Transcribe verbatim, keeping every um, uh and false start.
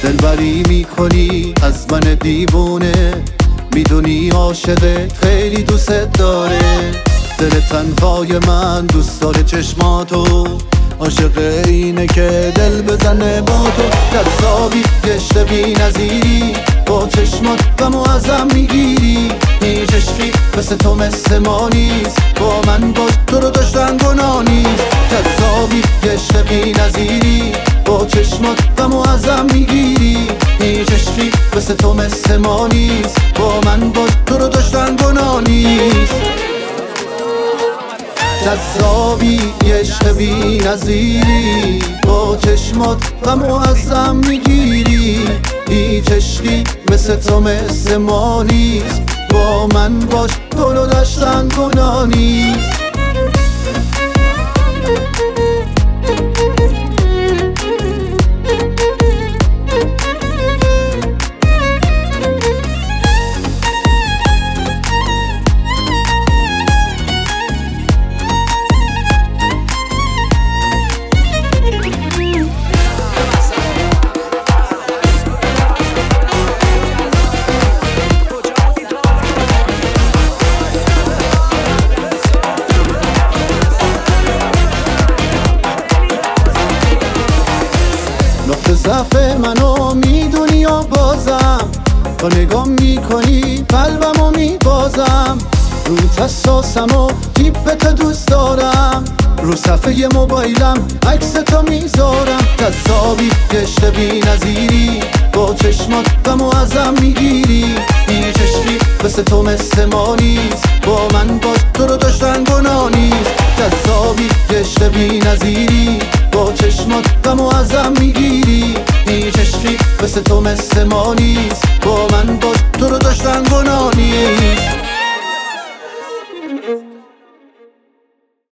دلبری میکنی از من دیوونه، میدونی عاشقه خیلی دوست داره. دل تنهای من دوست داره چشماتو، عاشق اینه که دل بزنه با تو. جذابی گشت بی نظیری، با چشمات غمو ازم میگیری. هیچ عشقی مثل تو مثل ما نیست، با من باش تو رو داشتن گناه نیست. جذابی گشت بی نظیری، با چشمات غمو ازم میگیری. هیچ عشقی مثل تو مثل ما نیست، با من باش تو رو داشتن گناه نیست. جذابی عشق بی نظیری، با چشمات غمو ازم میگیری. هیچ عشقی مثل تو مثل ما نیست، با من باش تو رو داشتن گناه نیست. نقطه ضعف منو میدونی یا بازم، تا نگاه میکنی قلبمو میبازم. رو حساسم و تیپت دوست دارم، رو صفحه موبایلم عکس تو میذارم. جذابی گشت بی نظیری، با چشمات غمو ازم میگیری. هیچ عشقی مثل تو مثل ما نیست، با من باش تو رو داشتن گناه نیست. جذابی گشت بی نظیری، با چشمات غمو ازم میگیری. هیچ عشقی مثل تو مثل ما نیست، با من